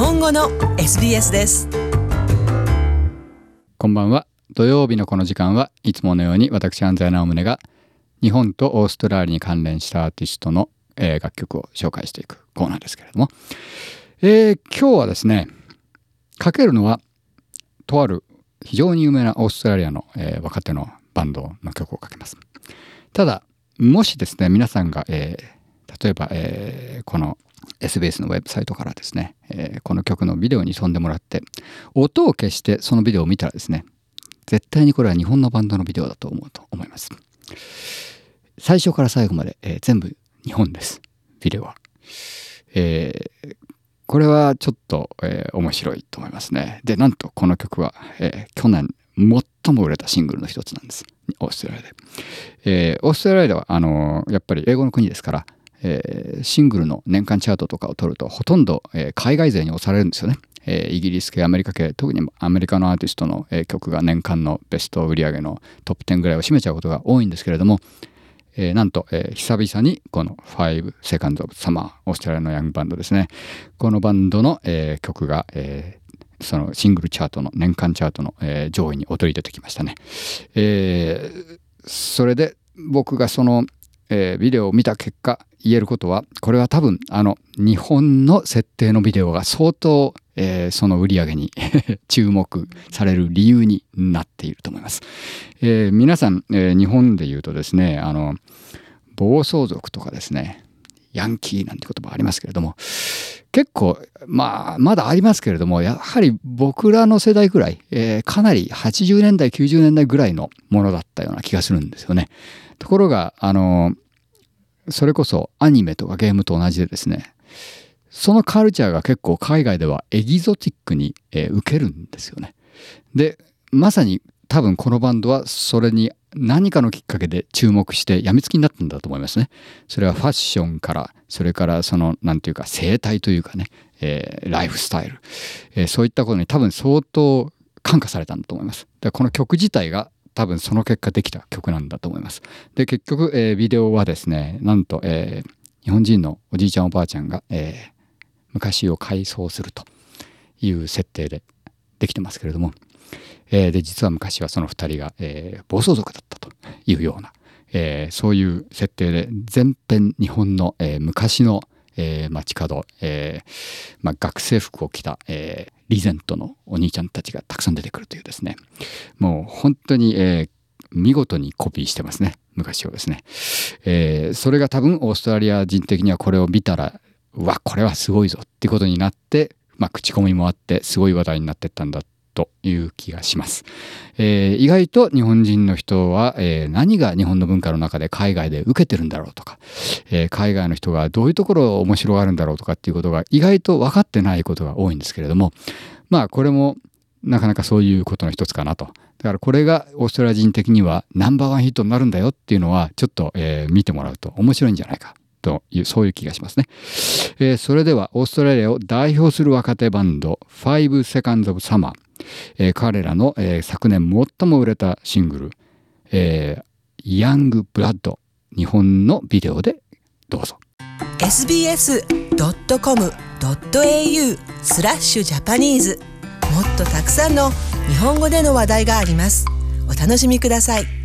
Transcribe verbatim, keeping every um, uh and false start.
本語の エスビーエス です。 こんばんは。土曜日のこの時間はいつものように私安西直宗が日本とオーストラリアに関連したアーティストの、えー、楽曲を紹介していくコーナーですけれども、えー、今日はですねかけるのはとある非常に有名なオーストラリアの、えー、若手のバンドの曲をかけます。ただもしですね皆さんが、えー、例えば、えー、この エスビーエス のウェブサイトからですね、えー、この曲のビデオに飛んでもらって音を消してそのビデオを見たらですね絶対にこれは日本のバンドのビデオだと思うと思います。最初から最後まで、えー、全部日本ですビデオは、えー、これはちょっと、えー、面白いと思いますね。でなんとこの曲は、えー、去年最も売れたシングルの一つなんですオーストラリアで、えー、オーストラリアではあのー、やっぱり英語の国ですから、えー、シングルの年間チャートとかを取るとほとんど、えー、海外勢に押されるんですよね。えー、イギリス系アメリカ系特にアメリカのアーティストの、えー、曲が年間のベスト売り上げのトップじゅうぐらいを占めちゃうことが多いんですけれども、えー、なんと、えー、久々にこのファイブ Seconds of Summer オーストラリアのヤングバンドですねこのバンドの、えー、曲が、えー、そのシングルチャートの年間チャートの、えー、上位に躍り出てきましたね。えー、それで僕がそのえー、ビデオを見た結果言えることはこれは多分あの日本の設定のビデオが相当、えー、その売り上げに注目される理由になっていると思います。えー、皆さん、えー、日本で言うとですねあの暴走族とかですねヤンキーなんて言葉ありますけれども結構まあまだありますけれどもやはり僕らの世代ぐらい、えー、かなりはちじゅうねんだいきゅうじゅうねんだいぐらいのものだったような気がするんですよね。ところがあのそれこそアニメとかゲームと同じでですねそのカルチャーが結構海外ではエキゾチックに、えー、受けるんですよね。でまさに多分このバンドはそれに何かのきっかけで注目してやみつきになったんだと思いますね。それはファッションからそれからそのなんていうか生態というかね、えー、ライフスタイル、えー、そういったことに多分相当感化されたんだと思います。でこの曲自体が多分その結果できた曲なんだと思います。で結局、えー、ビデオはですねなんと、えー、日本人のおじいちゃんおばあちゃんが、えー、昔を回想するという設定でできてますけれども、えー、で実は昔はそのふたりが、えー、暴走族だったというような、えー、そういう設定で全編日本の、えー、昔の、えー、街角、えーまあ、学生服を着た、えー、リゼントのお兄ちゃんたちがたくさん出てくるというですねもう本当に、えー、見事にコピーしてますね昔をですね、えー、それが多分オーストラリア人的にはこれを見たらうわこれはすごいぞっていうことになって、まあ、口コミもあってすごい話題になっていったんだという気がします。えー、意外と日本人の人は、えー、何が日本の文化の中で海外で受けてるんだろうとか、えー、海外の人がどういうところ面白がるんだろうとかっていうことが意外と分かってないことが多いんですけれどもまあこれもなかなかそういうことの一つかなと。だからこれがオーストラリア人的にはナンバーワンヒットになるんだよっていうのはちょっと、えー、見てもらうと面白いんじゃないかというそういう気がしますね。えー、それではオーストラリアを代表する若手バンドファイブ Seconds of Summer、えー、彼らの、えー、昨年最も売れたシングル、えー、ヤングブラッド日本のビデオでどうぞ。 エスビーエスドットコムドットエーユー スラッシュジャパニーズもっとたくさんの日本語での話題があります。お楽しみください。